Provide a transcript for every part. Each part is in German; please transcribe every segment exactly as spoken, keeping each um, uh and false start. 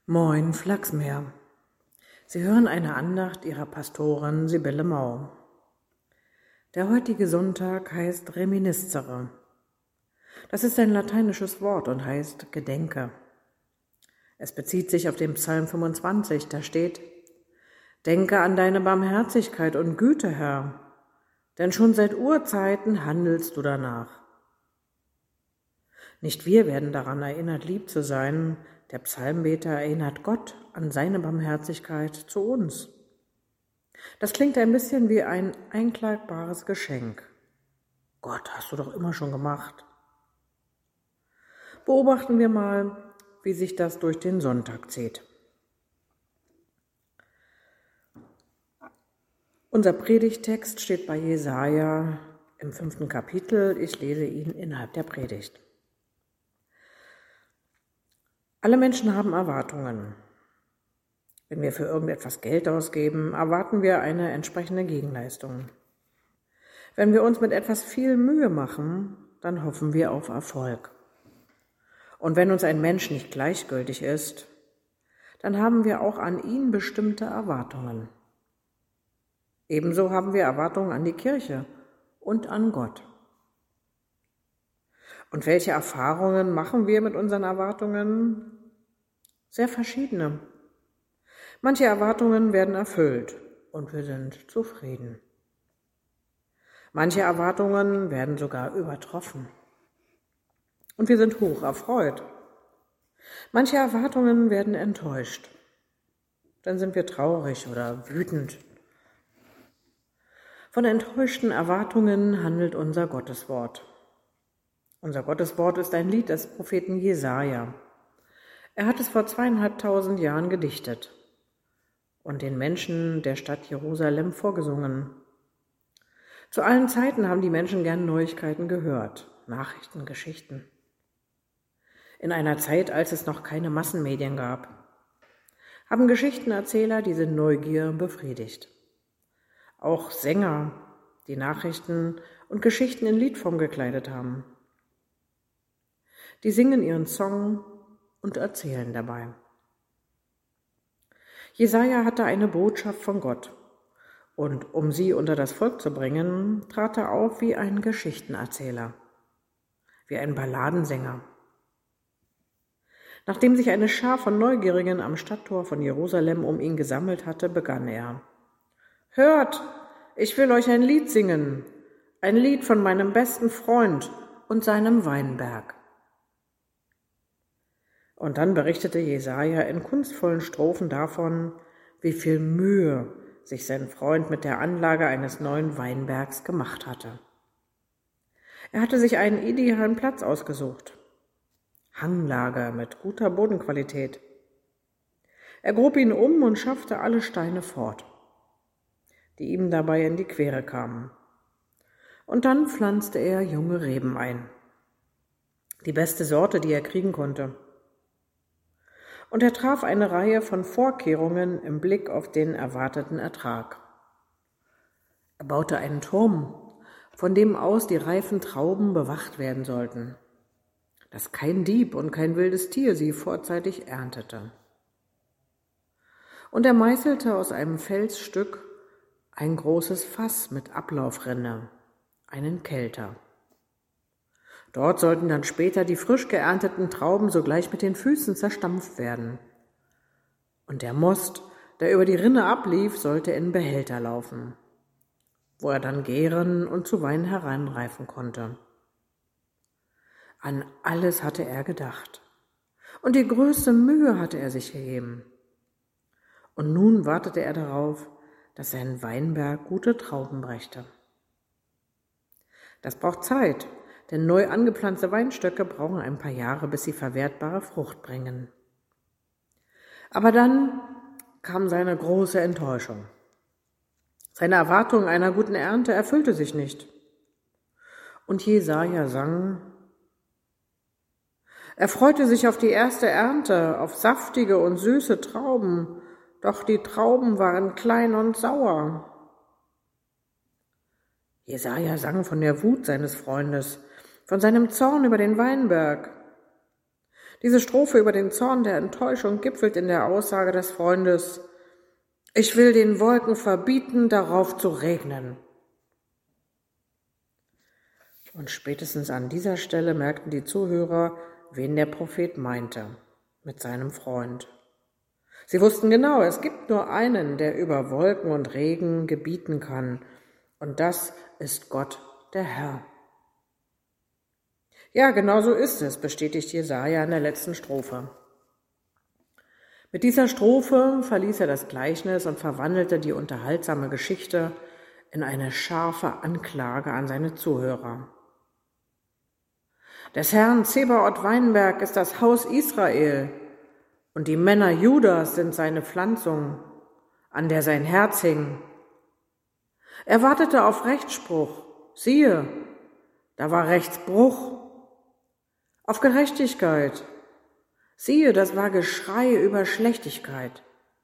Moin Flachsmeer. Sie hören eine Andacht Ihrer Pastorin Sibylle Mau. Der heutige Sonntag heißt Reminiscere. Das ist ein lateinisches Wort und heißt Gedenke. Es bezieht sich auf den Psalm fünfundzwanzig, da steht: Denke an deine Barmherzigkeit und Güte, Herr, denn schon seit Urzeiten handelst du danach. Nicht wir werden daran erinnert, lieb zu sein. Der Psalmbeter erinnert Gott an seine Barmherzigkeit zu uns. Das klingt ein bisschen wie ein einklagbares Geschenk. Gott, hast du doch immer schon gemacht. Beobachten wir mal, wie sich das durch den Sonntag zieht. Unser Predigttext steht bei Jesaja im fünften Kapitel. Ich lese ihn innerhalb der Predigt. Alle Menschen haben Erwartungen. Wenn wir für irgendetwas Geld ausgeben, erwarten wir eine entsprechende Gegenleistung. Wenn wir uns mit etwas viel Mühe machen, dann hoffen wir auf Erfolg. Und wenn uns ein Mensch nicht gleichgültig ist, dann haben wir auch an ihn bestimmte Erwartungen. Ebenso haben wir Erwartungen an die Kirche und an Gott. Und welche Erfahrungen machen wir mit unseren Erwartungen? Sehr verschiedene. Manche Erwartungen werden erfüllt und wir sind zufrieden. Manche Erwartungen werden sogar übertroffen und wir sind hoch erfreut. Manche Erwartungen werden enttäuscht. Dann sind wir traurig oder wütend. Von enttäuschten Erwartungen handelt unser Gotteswort. Unser Gotteswort ist ein Lied des Propheten Jesaja. Er hat es vor zweieinhalbtausend Jahren gedichtet und den Menschen der Stadt Jerusalem vorgesungen. Zu allen Zeiten haben die Menschen gern Neuigkeiten gehört, Nachrichten, Geschichten. In einer Zeit, als es noch keine Massenmedien gab, haben Geschichtenerzähler diese Neugier befriedigt. Auch Sänger, die Nachrichten und Geschichten in Liedform gekleidet haben. Die singen ihren Song und erzählen dabei. Jesaja hatte eine Botschaft von Gott und um sie unter das Volk zu bringen, trat er auf wie ein Geschichtenerzähler, wie ein Balladensänger. Nachdem sich eine Schar von Neugierigen am Stadttor von Jerusalem um ihn gesammelt hatte, begann er: Hört, ich will euch ein Lied singen, ein Lied von meinem besten Freund und seinem Weinberg. Und dann berichtete Jesaja in kunstvollen Strophen davon, wie viel Mühe sich sein Freund mit der Anlage eines neuen Weinbergs gemacht hatte. Er hatte sich einen idealen Platz ausgesucht. Hanglage mit guter Bodenqualität. Er grub ihn um und schaffte alle Steine fort, die ihm dabei in die Quere kamen. Und dann pflanzte er junge Reben ein. Die beste Sorte, die er kriegen konnte. Und er traf eine Reihe von Vorkehrungen im Blick auf den erwarteten Ertrag. Er baute einen Turm, von dem aus die reifen Trauben bewacht werden sollten, dass kein Dieb und kein wildes Tier sie vorzeitig erntete. Und er meißelte aus einem Felsstück ein großes Fass mit Ablaufrinne, einen Kelter. Dort sollten dann später die frisch geernteten Trauben sogleich mit den Füßen zerstampft werden. Und der Most, der über die Rinne ablief, sollte in Behälter laufen, wo er dann gären und zu Wein heranreifen konnte. An alles hatte er gedacht. Und die größte Mühe hatte er sich gegeben. Und nun wartete er darauf, dass sein Weinberg gute Trauben brächte. Das braucht Zeit, denn neu angepflanzte Weinstöcke brauchen ein paar Jahre, bis sie verwertbare Frucht bringen. Aber dann kam seine große Enttäuschung. Seine Erwartung einer guten Ernte erfüllte sich nicht. Und Jesaja sang: Er freute sich auf die erste Ernte, auf saftige und süße Trauben, doch die Trauben waren klein und sauer. Jesaja sang von der Wut seines Freundes, von seinem Zorn über den Weinberg. Diese Strophe über den Zorn der Enttäuschung gipfelt in der Aussage des Freundes: Ich will den Wolken verbieten, darauf zu regnen. Und spätestens an dieser Stelle merkten die Zuhörer, wen der Prophet meinte mit seinem Freund. Sie wussten genau, es gibt nur einen, der über Wolken und Regen gebieten kann, und das ist Gott, der Herr. Ja, genau so ist es, bestätigt Jesaja in der letzten Strophe. Mit dieser Strophe verließ er das Gleichnis und verwandelte die unterhaltsame Geschichte in eine scharfe Anklage an seine Zuhörer. Des Herrn Zebaoth Weinberg ist das Haus Israel, und die Männer Judas sind seine Pflanzung, an der sein Herz hing. Er wartete auf Rechtsspruch, siehe, da war Rechtsbruch. Auf Gerechtigkeit, siehe, das war Geschrei über Schlechtigkeit.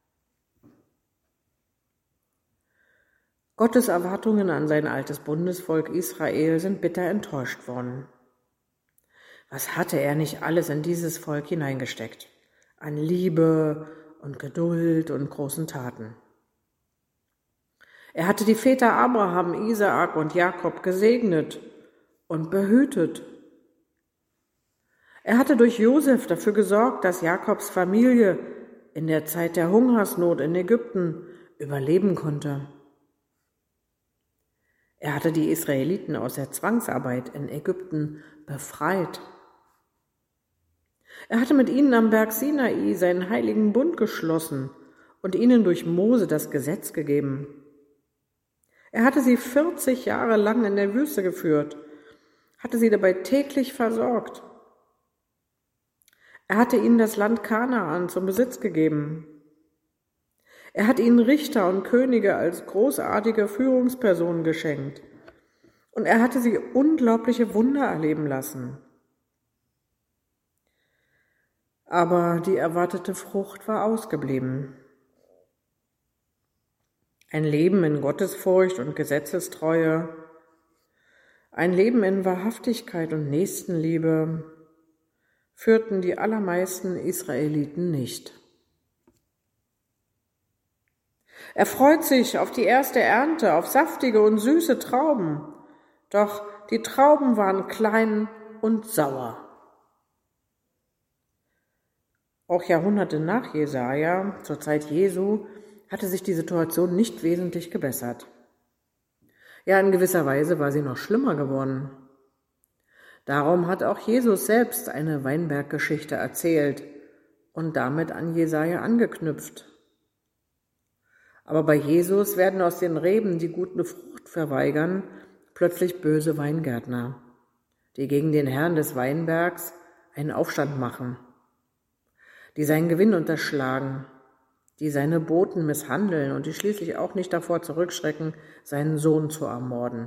Gottes Erwartungen an sein altes Bundesvolk Israel sind bitter enttäuscht worden. Was hatte er nicht alles in dieses Volk hineingesteckt? An Liebe und Geduld und großen Taten. Er hatte die Väter Abraham, Isaak und Jakob gesegnet und behütet. Er hatte durch Josef dafür gesorgt, dass Jakobs Familie in der Zeit der Hungersnot in Ägypten überleben konnte. Er hatte die Israeliten aus der Zwangsarbeit in Ägypten befreit. Er hatte mit ihnen am Berg Sinai seinen heiligen Bund geschlossen und ihnen durch Mose das Gesetz gegeben. Er hatte sie vierzig Jahre lang in der Wüste geführt, hatte sie dabei täglich versorgt. Er hatte ihnen das Land Kanaan zum Besitz gegeben. Er hat ihnen Richter und Könige als großartige Führungspersonen geschenkt. Und er hatte sie unglaubliche Wunder erleben lassen. Aber die erwartete Frucht war ausgeblieben. Ein Leben in Gottesfurcht und Gesetzestreue, ein Leben in Wahrhaftigkeit und Nächstenliebe führten die allermeisten Israeliten nicht. Er freut sich auf die erste Ernte, auf saftige und süße Trauben, doch die Trauben waren klein und sauer. Auch Jahrhunderte nach Jesaja, zur Zeit Jesu, hatte sich die Situation nicht wesentlich gebessert. Ja, in gewisser Weise war sie noch schlimmer geworden. Darum hat auch Jesus selbst eine Weinberggeschichte erzählt und damit an Jesaja angeknüpft. Aber bei Jesus werden aus den Reben, die gute Frucht verweigern, plötzlich böse Weingärtner, die gegen den Herrn des Weinbergs einen Aufstand machen, die seinen Gewinn unterschlagen, die seine Boten misshandeln und die schließlich auch nicht davor zurückschrecken, seinen Sohn zu ermorden.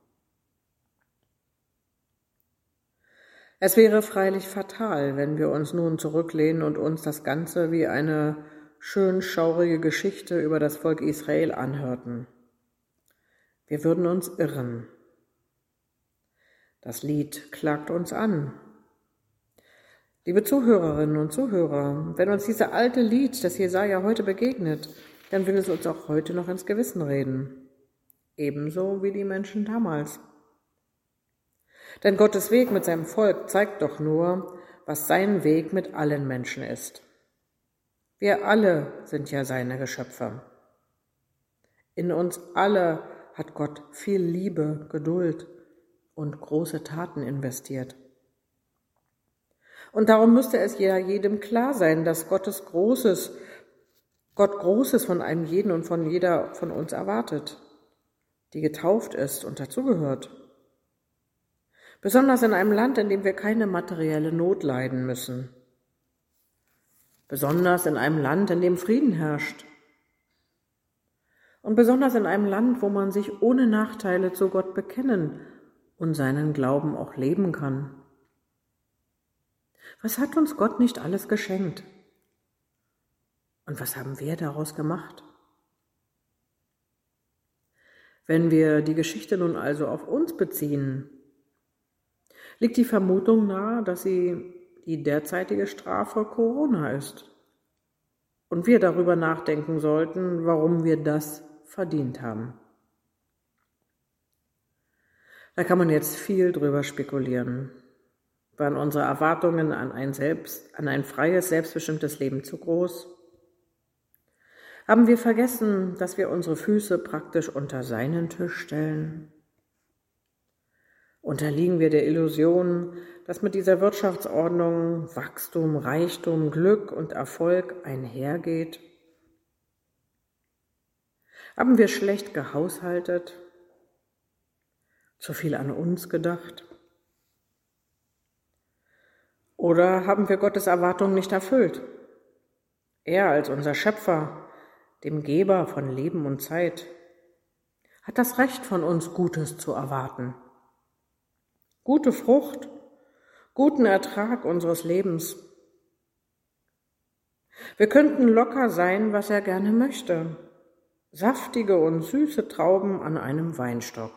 Es wäre freilich fatal, wenn wir uns nun zurücklehnen und uns das Ganze wie eine schön schaurige Geschichte über das Volk Israel anhörten. Wir würden uns irren. Das Lied klagt uns an. Liebe Zuhörerinnen und Zuhörer, wenn uns dieses alte Lied, das Jesaja heute begegnet, dann will es uns auch heute noch ins Gewissen reden. Ebenso wie die Menschen damals. Denn Gottes Weg mit seinem Volk zeigt doch nur, was sein Weg mit allen Menschen ist. Wir alle sind ja seine Geschöpfe. In uns alle hat Gott viel Liebe, Geduld und große Taten investiert. Und darum müsste es ja jedem klar sein, dass Gottes Großes, Gott Großes von einem jeden und von jeder von uns erwartet, die getauft ist und dazugehört. Besonders in einem Land, in dem wir keine materielle Not leiden müssen. Besonders in einem Land, in dem Frieden herrscht. Und besonders in einem Land, wo man sich ohne Nachteile zu Gott bekennen und seinen Glauben auch leben kann. Was hat uns Gott nicht alles geschenkt? Und was haben wir daraus gemacht? Wenn wir die Geschichte nun also auf uns beziehen, liegt die Vermutung nahe, dass sie die derzeitige Strafe Corona ist. Und wir darüber nachdenken sollten, warum wir das verdient haben. Da kann man jetzt viel drüber spekulieren. Waren unsere Erwartungen an ein, selbst, an ein freies, selbstbestimmtes Leben zu groß? Haben wir vergessen, dass wir unsere Füße praktisch unter seinen Tisch stellen? Unterliegen wir der Illusion, dass mit dieser Wirtschaftsordnung Wachstum, Reichtum, Glück und Erfolg einhergeht? Haben wir schlecht gehaushaltet? Zu viel an uns gedacht? Oder haben wir Gottes Erwartungen nicht erfüllt? Er als unser Schöpfer, dem Geber von Leben und Zeit, hat das Recht von uns Gutes zu erwarten. Gute Frucht, guten Ertrag unseres Lebens. Wir könnten locker sein, was er gerne möchte. Saftige und süße Trauben an einem Weinstock.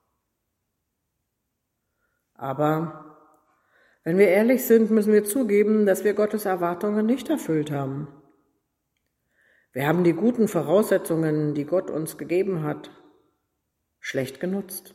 Aber wenn wir ehrlich sind, müssen wir zugeben, dass wir Gottes Erwartungen nicht erfüllt haben. Wir haben die guten Voraussetzungen, die Gott uns gegeben hat, schlecht genutzt.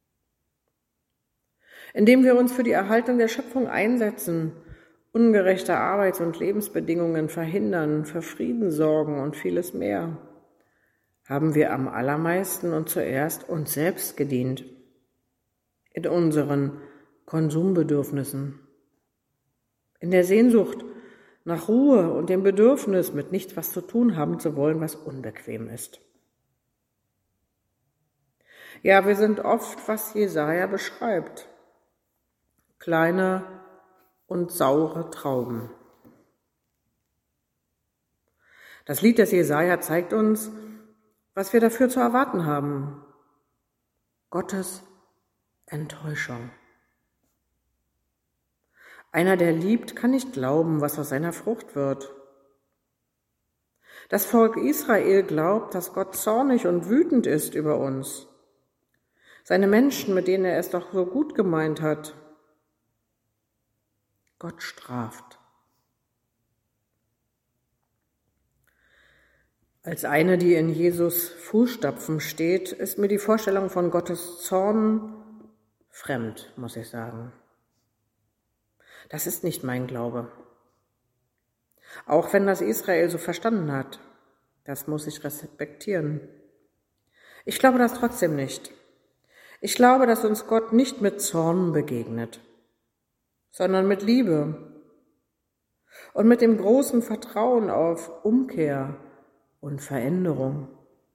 Indem wir uns für die Erhaltung der Schöpfung einsetzen, ungerechte Arbeits- und Lebensbedingungen verhindern, für Frieden sorgen und vieles mehr, haben wir am allermeisten und zuerst uns selbst gedient, in unseren Konsumbedürfnissen, in der Sehnsucht nach Ruhe und dem Bedürfnis, mit nichts was zu tun haben zu wollen, was unbequem ist. Ja, wir sind oft, was Jesaja beschreibt, kleine und saure Trauben. Das Lied des Jesaja zeigt uns, was wir dafür zu erwarten haben. Gottes Enttäuschung. Einer, der liebt, kann nicht glauben, was aus seiner Frucht wird. Das Volk Israel glaubt, dass Gott zornig und wütend ist über uns. Seine Menschen, mit denen er es doch so gut gemeint hat. Gott straft. Als eine, die in Jesus Fußstapfen steht, ist mir die Vorstellung von Gottes Zorn fremd, muss ich sagen. Das ist nicht mein Glaube. Auch wenn das Israel so verstanden hat, das muss ich respektieren. Ich glaube das trotzdem nicht. Ich glaube, dass uns Gott nicht mit Zorn begegnet, sondern mit Liebe und mit dem großen Vertrauen auf Umkehr und Veränderung.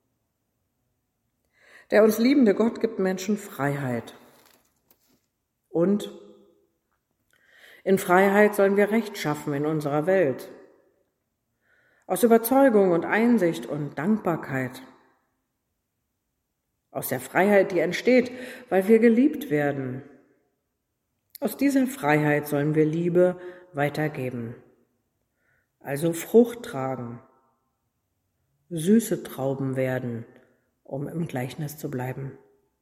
Der uns liebende Gott gibt Menschen Freiheit. Und in Freiheit sollen wir Recht schaffen in unserer Welt. Aus Überzeugung und Einsicht und Dankbarkeit. Aus der Freiheit, die entsteht, weil wir geliebt werden. Aus dieser Freiheit sollen wir Liebe weitergeben. Also Frucht tragen. Süße Trauben werden, um im Gleichnis zu bleiben.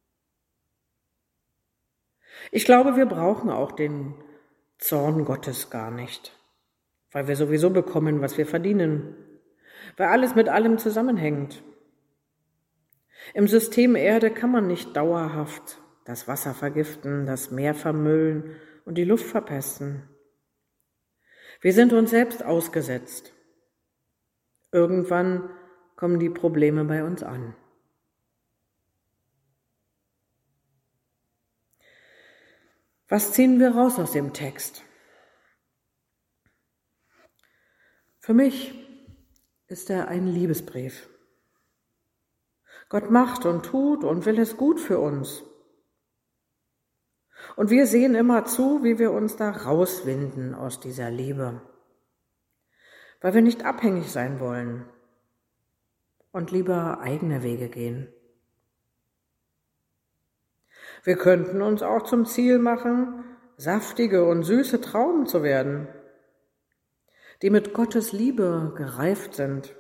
Ich glaube, wir brauchen auch den Zorn Gottes gar nicht, weil wir sowieso bekommen, was wir verdienen, weil alles mit allem zusammenhängt. Im System Erde kann man nicht dauerhaft das Wasser vergiften, das Meer vermüllen und die Luft verpesten. Wir sind uns selbst ausgesetzt. Irgendwann kommen die Probleme bei uns an. Was ziehen wir raus aus dem Text? Für mich ist er ein Liebesbrief. Gott macht und tut und will es gut für uns. Und wir sehen immer zu, wie wir uns da rauswinden aus dieser Liebe, weil wir nicht abhängig sein wollen und lieber eigene Wege gehen. Wir könnten uns auch zum Ziel machen, saftige und süße Trauben zu werden, die mit Gottes Liebe gereift sind.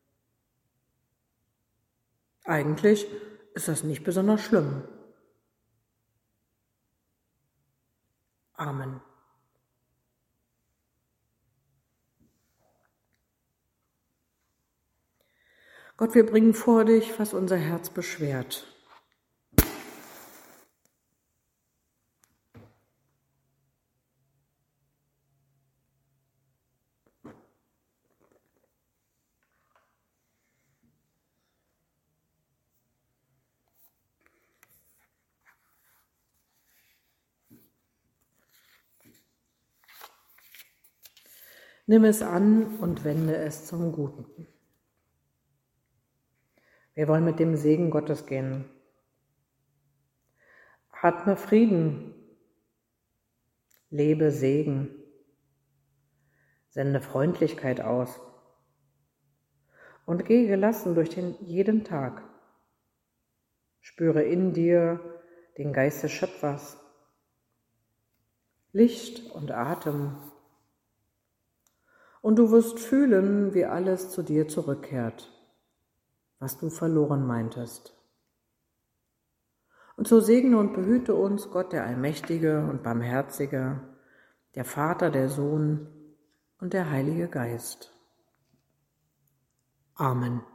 Eigentlich ist das nicht besonders schlimm. Amen. Gott, wir bringen vor dich, was unser Herz beschwert. Nimm es an und wende es zum Guten. Wir wollen mit dem Segen Gottes gehen. Atme Frieden, lebe Segen, sende Freundlichkeit aus und gehe gelassen durch den jeden Tag. Spüre in dir den Geist des Schöpfers, Licht und Atem. Und du wirst fühlen, wie alles zu dir zurückkehrt, was du verloren meintest. Und so segne und behüte uns Gott, der Allmächtige und Barmherzige, der Vater, der Sohn und der Heilige Geist. Amen.